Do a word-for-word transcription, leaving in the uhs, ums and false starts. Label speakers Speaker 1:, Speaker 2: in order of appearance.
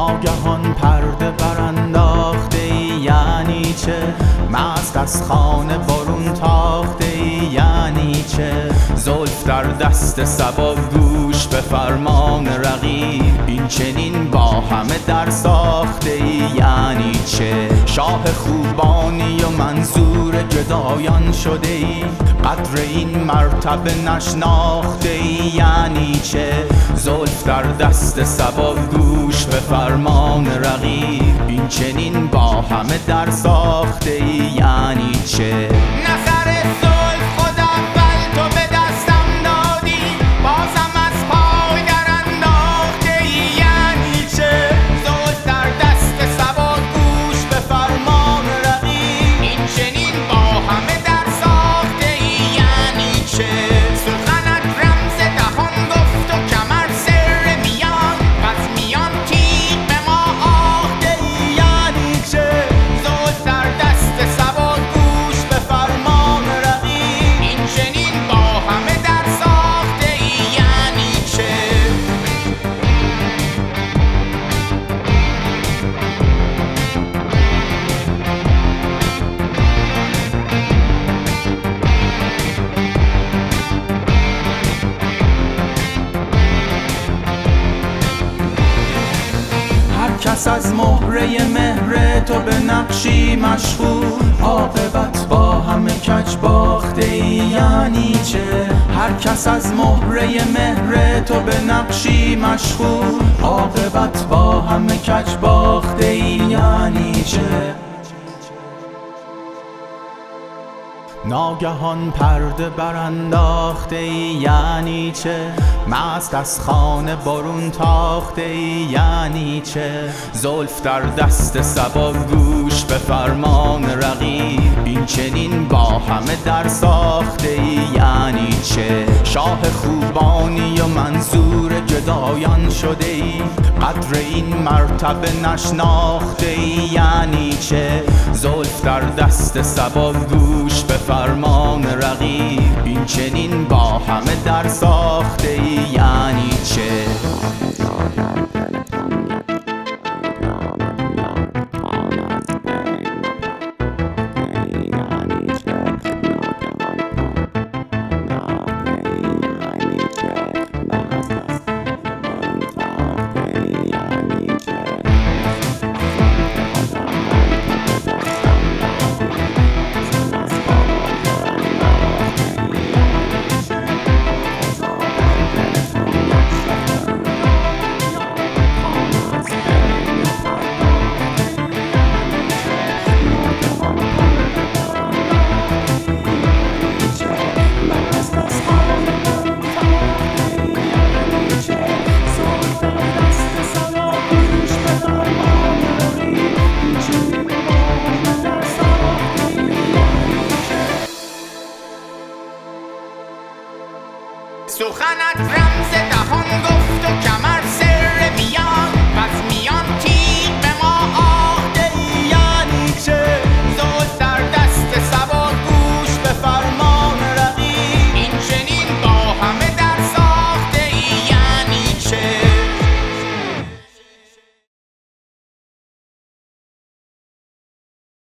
Speaker 1: ناگهان پرده برانداخته ای یعنی چه؟ مست از خانه برون تاخته ای یعنی چه؟ زلف در دست صبا گوش به فرمان رقیب، این چنین با همه در ساخته ای یعنی چه؟ شاه خوبانی و منظور گدایان شده ای، قدر این مرتبه نشناخته ای یعنی چه؟ زلف در دست صبا گوش به فرمان رقیب، این چنین با همه در ساخته ای یعنی چه؟ نظر زلف خود اول تو به دستم دادی، بازم از پای در انداخته ای یعنی چه؟ زلف در دست صبا گوش به فرمان رقیب، این چنین با همه در ساخته ای یعنی چه؟ سخنت رمز دهان گفت و کمر سر میان، پس میان تیغ به ما آخته ای یعنی چه؟ زلف در دست صبا گوش به فرمان رقیب، این چنین با همه در ساخته ای یعنی چه؟ هر کس از مهره مهر تو به نقشی مشغول، عاقبت با همه کج باخته ای یعنی چه؟ هر کس از مهره مهر تو به نقشی مشغول، عاقبت با همه کج باخته ای یعنی چه؟ ناگهان پرده برانداخته ای یعنی چه؟ مست از خانه برون تاخته ای یعنی چه؟ زلف در دست صبا گوش به فرمان رقیب، این چنین با همه در ساخته ای یعنی چه؟ شاه خوبانی و منظور گدایان شده ای، قدر این مرتبه نشناخته ای یعنی چه؟ زلف در دست صبا گوش به فرمان رقیب، این چنین با همه در ساخته ای یعنی چه؟ سخنت